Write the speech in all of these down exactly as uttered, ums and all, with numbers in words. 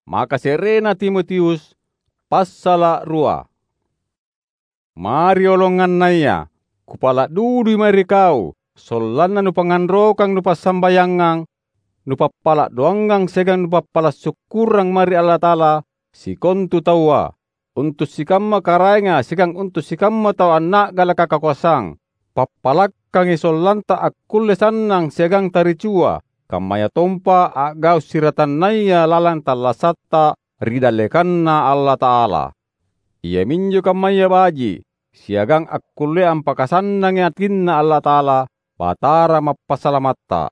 Maka serena Timotius, passala rua. Mari olongan naya, kupala dudui mari kau, sollanna nu pangandrokang nu pasambayangang, nu papala doanggang segang nu papala syukurang mari Allah Ta'ala, sikontu tawa, untuk sikamma karaenga segang untuk sikamma tau anak galaka kakuasang, papalakkangi sollanta akkulle sannang segang taricua, kammaya tompa agau siratan naya lalang talasatta ridalekanna Allah Ta'ala. Ia minjo kammaya baji, siagang akkulle ampakasannangi atinna Allah Ta'ala, patara mappasalamatta.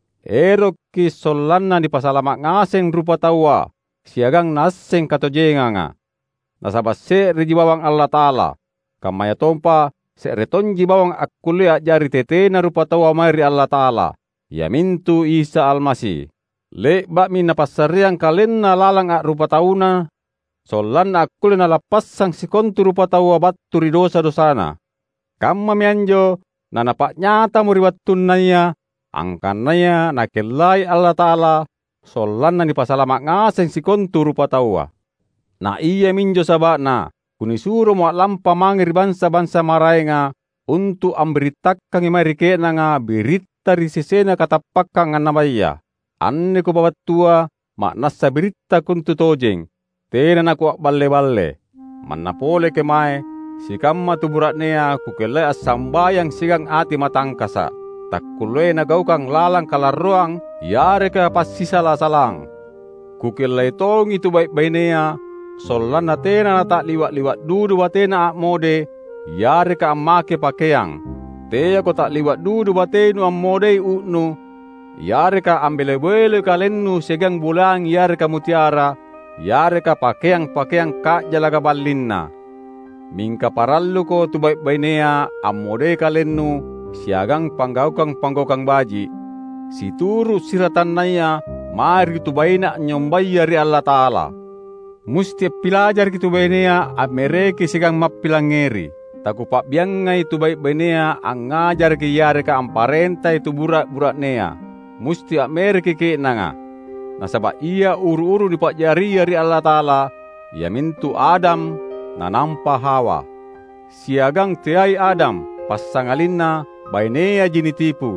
Erokki sollanna dipasalamak ngaseng rupa tawa, siagang naseng katojenganga. Nasabas se rijibawang Allah Ta'ala, kammaya tompa se retonji bawang akkulle ajari tetena rupa tawa mari Allah Ta'ala. Ya mintu Isa Almasih. Lek bakmi napassariang kalenna lalang ak rupa tauna, sollanna akkulle nalapassang sikontu rupa tawa batturi dosa-dosana. Kamma mianjo, na napak nyata muri wattun naya, angkan naya nakellai Allah Ta'ala, sollanna dipasalamak ngaseng sikontu rupa tawa. Na iya minjo sabakna, kunisuro muak lampa mangir bansa-bansa maraenga, untuk amberitakkangi mari kenanga berita risisena katappakkan annabaya. Anne ko babattua, maknassa berita kuntu tojeng, tena naku ak balle-balle. Manna pole kemae, sikamma tuburat nea kukelai asambayang sigang ati matangkasa. Takkulue nagaukang lalang kalarroang, yareka passisala-salang. Kukelai tong itu baik-baik nea, sollanna tena na tak liwat-liwat dudu batena ak mode, yareka ammake pakeang. Teya ko tak liwat dudu batenu ammodei uknu, yareka ambele-bele kalennu segang bulang yareka mutiara, yareka pakeang-pakeang kak jalaga ballinna. Mingka parallu ko tu baik-bainea ammode kalennu, siagang panggaukang-panggaukang baji. Situru siratan naya, mari tu baina nyombaya ri Allah Ta'ala. Musti pilajar kitu bainea amereki segang mappilangeri. Taku pak biangai tu baik-bainea angajar ki yareka amparenta itu burak-burak nea. Musti amereki ke nanga. Nasaba ia uru-uru di pak jari ri Allah Ta'ala, ia mintu Adam na nampa Hawa. Siagang teai Adam passangalinna bainea jini tipu,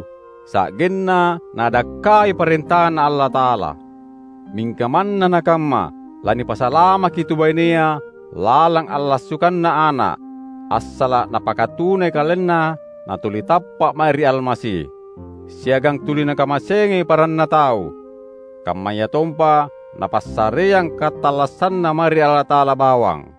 sagenna nadakai perintahan Allah Ta'ala. Mingkamanna nakamma lani pasalama kitu bainea lalang Allah sukanna anak, assala napakatune kalenna natuli tappak mari Almasih. Siagang tuli nakamasenge paranna tau, kammaya tompa napassareang katalasanna mari Allah Ta'ala bawang.